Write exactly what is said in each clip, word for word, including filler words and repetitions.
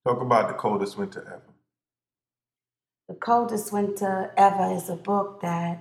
Talk about the coldest winter ever. The Coldest Winter Ever is a book that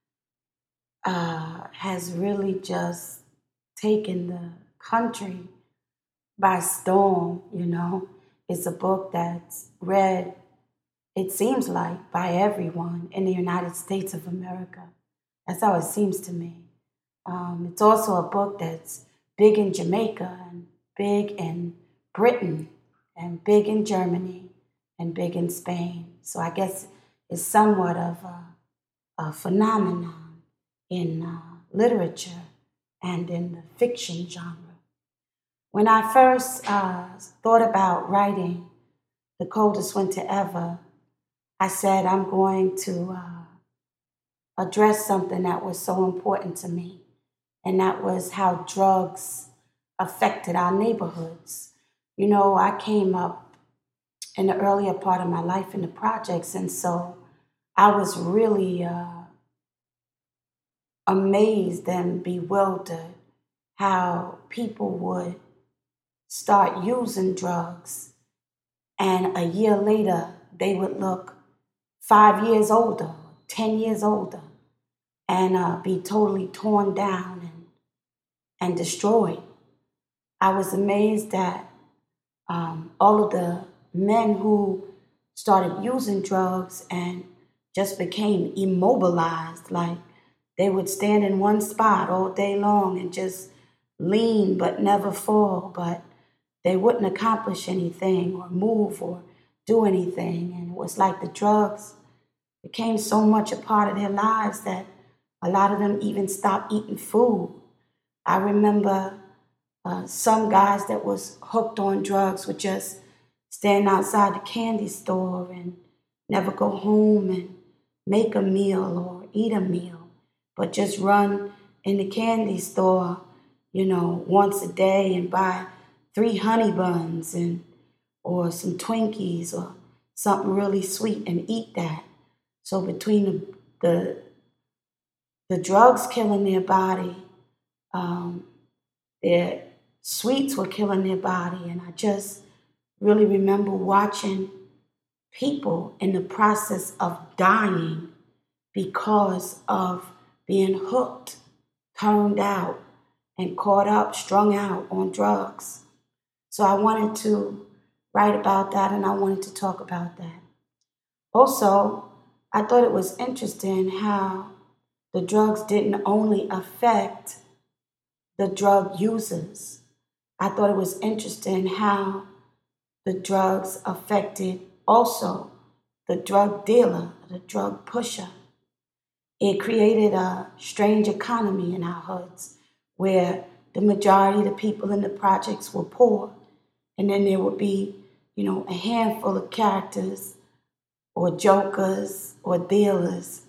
uh, has really just taken the country by storm, you know. It's a book that's read, it seems like, by everyone in the United States of America. That's how it seems to me. Um, it's also a book that's big in Jamaica and big in Britain and big in Germany and big in Spain. So I guess it's somewhat of a, a phenomenon in uh, literature and in the fiction genre. When I first uh, thought about writing The Coldest Winter Ever, I said I'm going to uh, address something that was so important to me, and that was how drugs affected our neighborhoods. You know, I came up in the earlier part of my life in the projects, and so I was really uh, amazed and bewildered how people would start using drugs, and a year later they would look five years older, ten years older, and uh, be totally torn down and, and destroyed. I was amazed at um, all of the men who started using drugs and just became immobilized. Like they would stand in one spot all day long and just lean but never fall, but they wouldn't accomplish anything or move or do anything. And it was like the drugs became so much a part of their lives that a lot of them even stopped eating food. I remember uh, some guys that was hooked on drugs would just stand outside the candy store and never go home and make a meal or eat a meal, but just run in the candy store, you know, once a day and buy three honey buns and or some Twinkies or something really sweet and eat that. So between the the, the drugs killing their body, um, their sweets were killing their body, and I just really remember watching people in the process of dying because of being hooked, turned out, and caught up, strung out on drugs. So I wanted to write about that and I wanted to talk about that. Also, I thought it was interesting how the drugs didn't only affect the drug users. I thought it was interesting how the drugs affected also the drug dealer, the drug pusher. It created a strange economy in our hoods where the majority of the people in the projects were poor. And then there would be, you know, a handful of characters or jokers or dealers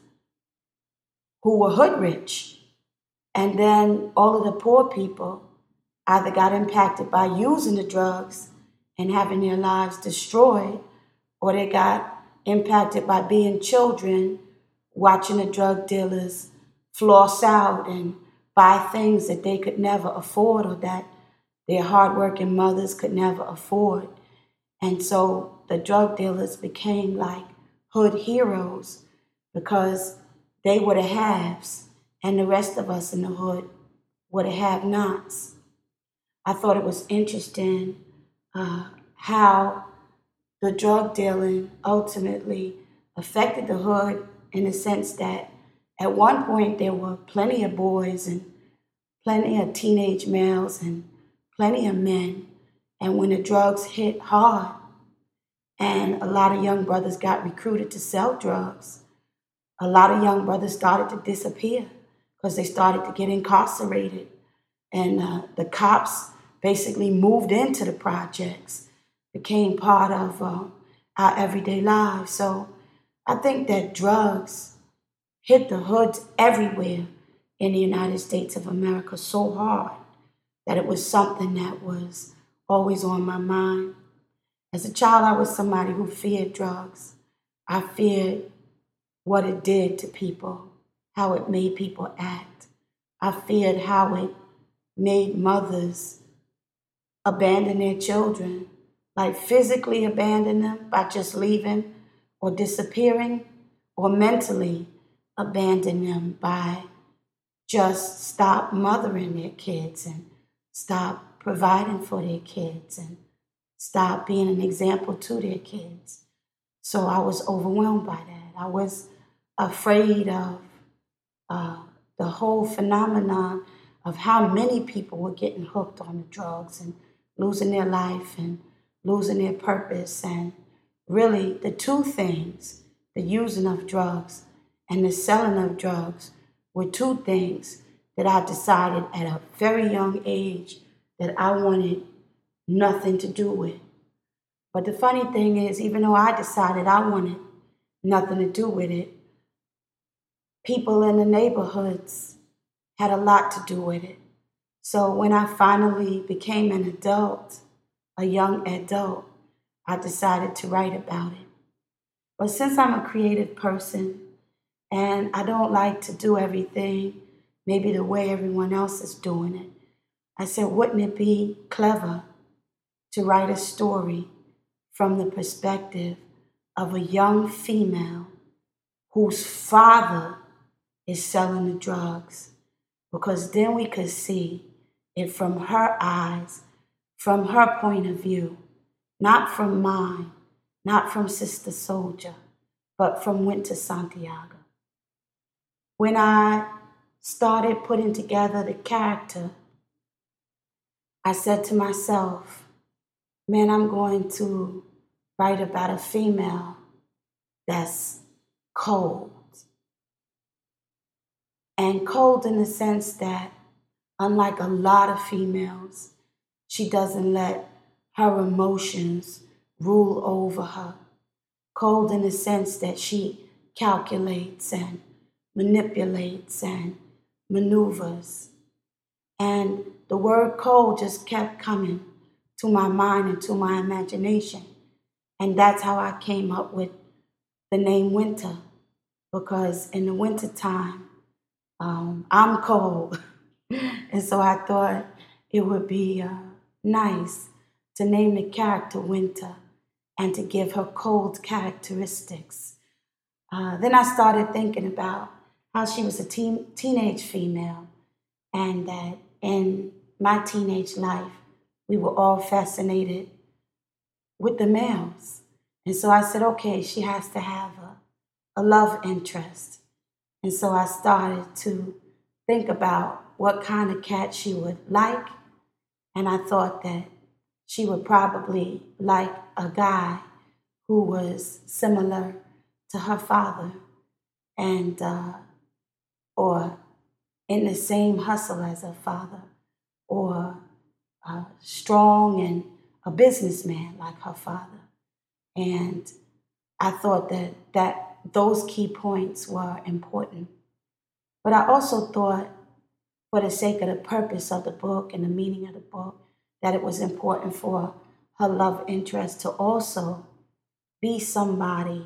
who were hood rich. And then all of the poor people either got impacted by using the drugs and having their lives destroyed, or they got impacted by being children, watching the drug dealers floss out and buy things that they could never afford or that their hardworking mothers could never afford. And so the drug dealers became like hood heroes because they were the haves and the rest of us in the hood were the have nots. I thought it was interesting uh, how the drug dealing ultimately affected the hood in the sense that at one point there were plenty of boys and plenty of teenage males and plenty of men. And when the drugs hit hard and a lot of young brothers got recruited to sell drugs, a lot of young brothers started to disappear because they started to get incarcerated. And uh, the cops basically moved into the projects, became part of uh, our everyday lives. So I think that drugs hit the hoods everywhere in the United States of America so hard that it was something that was always on my mind. As a child, I was somebody who feared drugs. I feared what it did to people, how it made people act. I feared how it made mothers abandon their children like physically abandon them by just leaving or disappearing, or mentally abandon them by just stop mothering their kids and stop providing for their kids and stop being an example to their kids. So I was overwhelmed by that. I was afraid of uh, the whole phenomenon of how many people were getting hooked on the drugs and losing their life and losing their purpose. And really, the two things, the using of drugs and the selling of drugs, were two things that I decided at a very young age that I wanted nothing to do with. But the funny thing is, even though I decided I wanted nothing to do with it, people in the neighborhoods had a lot to do with it. So when I finally became an adult, a young adult, I decided to write about it. But since I'm a creative person and I don't like to do everything maybe the way everyone else is doing it, I said, wouldn't it be clever to write a story from the perspective of a young female whose father is selling the drugs? Because then we could see it from her eyes, from her point of view, not from mine, not from Sister Soldier, but from Winter Santiago. When I started putting together the character, I said to myself, man, I'm going to write about a female that's cold. And cold in the sense that, unlike a lot of females, she doesn't let her emotions rule over her. Cold in the sense that she calculates and manipulates and maneuvers. And the word cold just kept coming to my mind and to my imagination. And that's how I came up with the name Winter, because in the wintertime, um, I'm cold. And so I thought it would be uh, nice to name the character Winter and to give her cold characteristics. Uh, then I started thinking about how she was a teen, teenage female, and that in my teenage life, we were all fascinated with the males. And so I said, okay, she has to have a, a love interest. And so I started to think about what kind of cat she would like. And I thought that she would probably like a guy who was similar to her father, and uh, or in the same hustle as her father, or uh, strong and a businessman like her father. And I thought that, that those key points were important. But I also thought, for the sake of the purpose of the book and the meaning of the book, that it was important for her love interest to also be somebody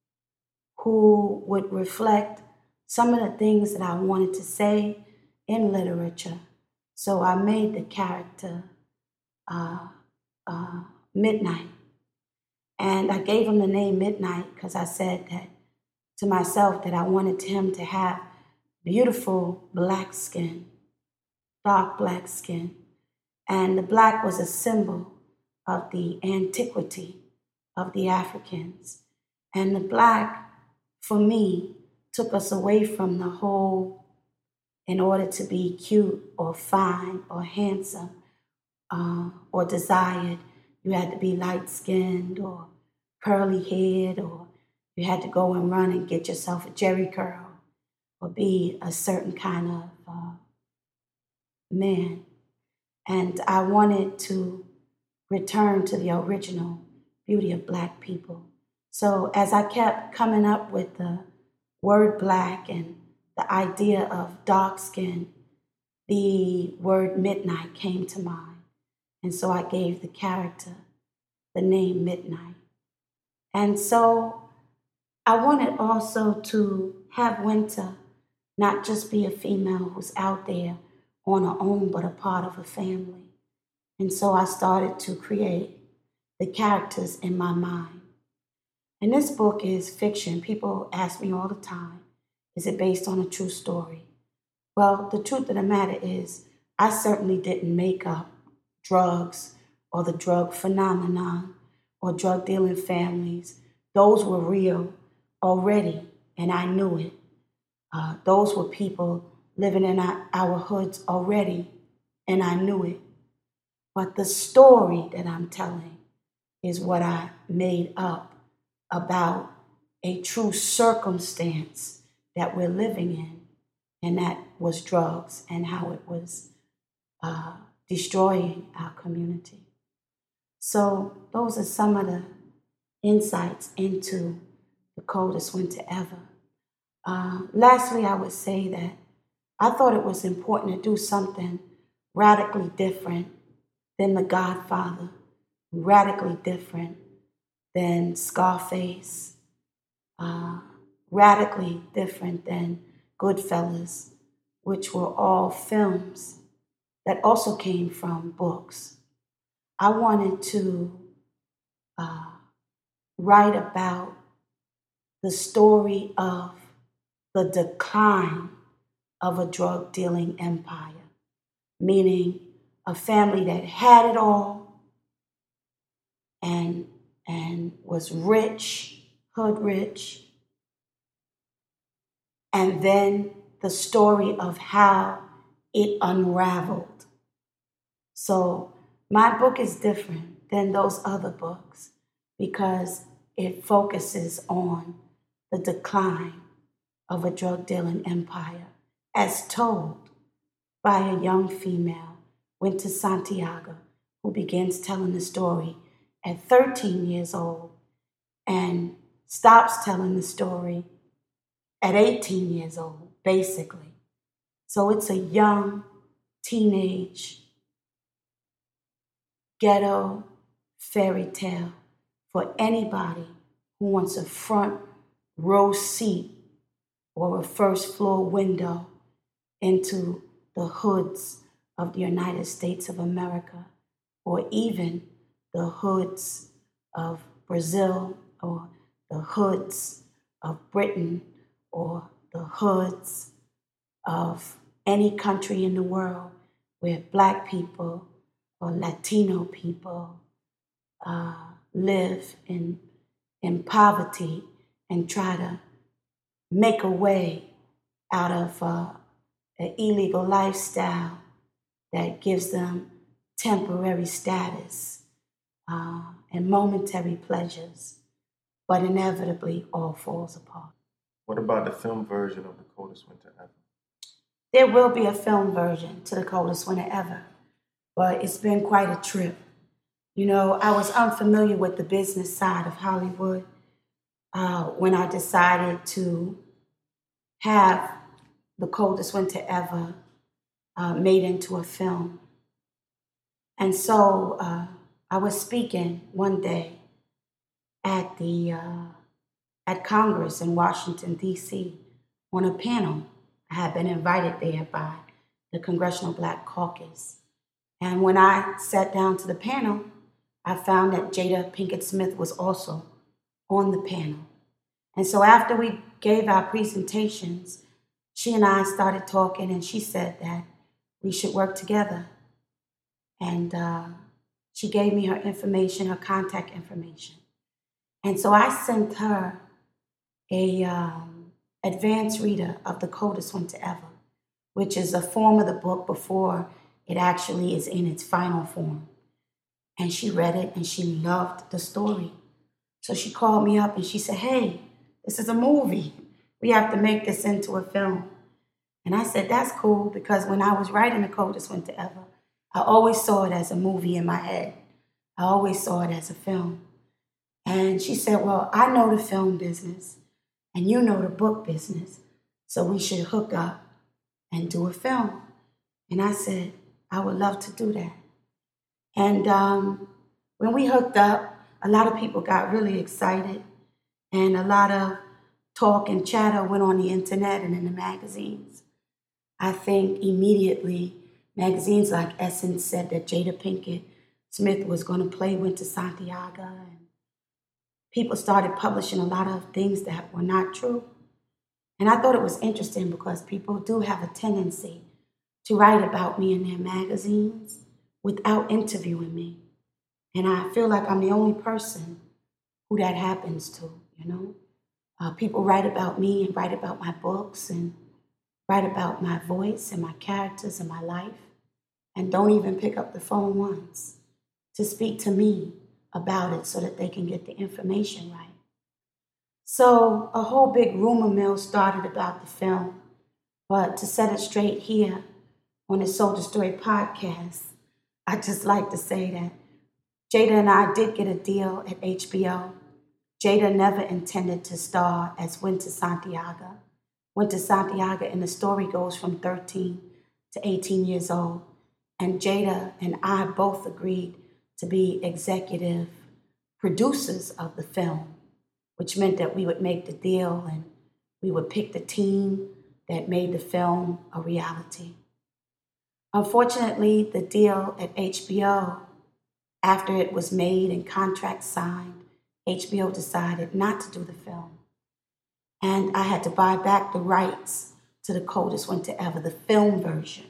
who would reflect some of the things that I wanted to say in literature. So I made the character uh, uh, Midnight. And I gave him the name Midnight because I said that to myself that I wanted him to have beautiful black skin, dark black skin. And the black was a symbol of the antiquity of the Africans. And the black, for me, took us away from the whole, in order to be cute or fine or handsome uh, or desired, you had to be light-skinned or curly-haired, or you had to go and run and get yourself a jerry curl or be a certain kind of uh, man. And I wanted to return to the original beauty of black people. So as I kept coming up with the word black and the idea of dark skin, the word midnight came to mind. And so I gave the character the name Midnight. And so I wanted also to have Winter not just be a female who's out there on her own, but a part of a family. And so I started to create the characters in my mind. And this book is fiction. People ask me all the time, is it based on a true story? Well, the truth of the matter is, I certainly didn't make up drugs or the drug phenomenon or drug dealing families. Those were real already, and I knew it. Uh, those were people living in our, our hoods already, and I knew it. But the story that I'm telling is what I made up about a true circumstance that we're living in, and that was drugs and how it was uh, destroying our community. So those are some of the insights into The Coldest Winter Ever. Uh, lastly, I would say that I thought it was important to do something radically different than The Godfather, radically different than Scarface, uh, radically different than Goodfellas, which were all films that also came from books. I wanted to uh, write about the story of the decline of a drug dealing empire, meaning a family that had it all and, and was rich, hood rich, and then the story of how it unraveled. So my book is different than those other books because it focuses on the decline of a drug dealing empire as told by a young female, Winter Santiago, who begins telling the story at thirteen years old and stops telling the story at eighteen years old, basically. So it's a young, teenage, ghetto fairy tale for anybody who wants a front row seat or a first floor window into the hoods of the United States of America, or even the hoods of Brazil, or the hoods of Britain, or the hoods of any country in the world where Black people or Latino people uh, live in, in poverty and try to make a way out of uh, an illegal lifestyle that gives them temporary status uh, and momentary pleasures, but inevitably all falls apart. What about the film version of The Coldest Winter Ever? There will be a film version to The Coldest Winter Ever, but it's been quite a trip. You know, I was unfamiliar with the business side of Hollywood uh, when I decided to have The Coldest Winter Ever uh, made into a film. And so uh, I was speaking one day at the uh, at Congress in Washington, D C on a panel. I had been invited there by the Congressional Black Caucus. And when I sat down to the panel, I found that Jada Pinkett Smith was also on the panel. And so after we gave our presentations, she and I started talking, and she said that we should work together. And uh, she gave me her information, her contact information. And so I sent her a um, advanced reader of The Coldest Winter Ever, which is a form of the book before it actually is in its final form. And she read it and she loved the story. So she called me up and she said, hey, this is a movie. We have to make this into a film. And I said, that's cool, because when I was writing The Coldest Winter Ever, I always saw it as a movie in my head. I always saw it as a film. And she said, well, I know the film business and you know the book business, so we should hook up and do a film. And I said, I would love to do that. And um, when we hooked up, a lot of people got really excited, and a lot of talk and chatter went on the internet and in the magazines. I think immediately magazines like Essence said that Jada Pinkett Smith was going to play Winter Santiago, and people started publishing a lot of things that were not true. And I thought it was interesting because people do have a tendency to write about me in their magazines without interviewing me. And I feel like I'm the only person who that happens to, you know? Uh, people write about me and write about my books and write about my voice and my characters and my life and don't even pick up the phone once to speak to me about it so that they can get the information right. So a whole big rumor mill started about the film, but to set it straight here on the Soldier Story podcast, I just like to say that Jada and I did get a deal at H B O. Jada never intended to star as Winter Santiago. Winter Santiago in the story goes from thirteen to eighteen years old, and Jada and I both agreed to be executive producers of the film, which meant that we would make the deal and we would pick the team that made the film a reality. Unfortunately, the deal at H B O, after it was made and contracts signed, H B O decided not to do the film. And I had to buy back the rights to The Coldest Winter Ever, the film version,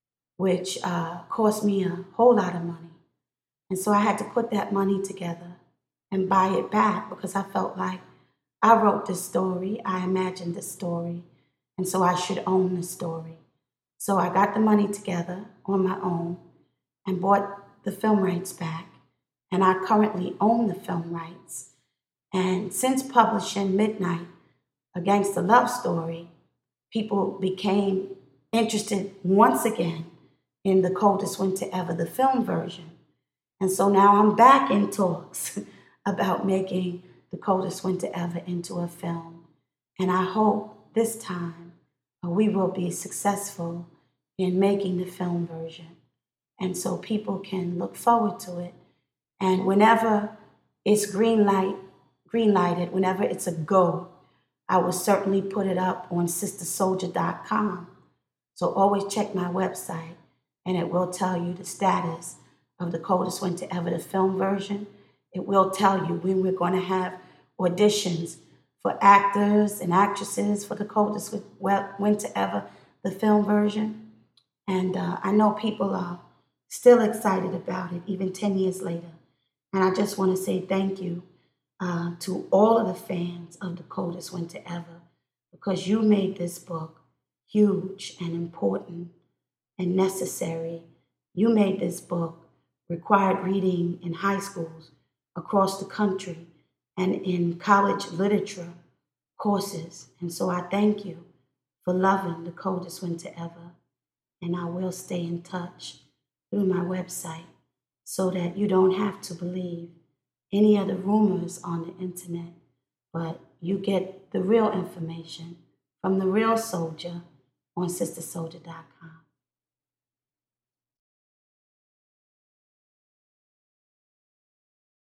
which uh, cost me a whole lot of money. And so I had to put that money together and buy it back because I felt like I wrote this story, I imagined this story, and so I should own the story. So I got the money together on my own and bought the film rights back, and I currently own the film rights. And since publishing Midnight, A Gangsta Love Story, people became interested once again in The Coldest Winter Ever, the film version. And so now I'm back in talks about making The Coldest Winter Ever into a film. And I hope this time uh, we will be successful in making the film version. And so people can look forward to it. And whenever it's green light, green lighted, whenever it's a go, I will certainly put it up on sister soldier dot com. So always check my website and it will tell you the status of The Coldest Winter Ever, the film version. It will tell you when we're going to have auditions for actors and actresses for The Coldest Winter Ever, the film version. And uh, I know people are still excited about it, even ten years later. And I just want to say thank you uh, to all of the fans of The Coldest Winter Ever, because you made this book huge and important and necessary. You made this book required reading in high schools across the country and in college literature courses. And so I thank you for loving The Coldest Winter Ever. And I will stay in touch through my website so that you don't have to believe any of the rumors on the internet, but you get the real information from the real soldier on sister soldier dot com.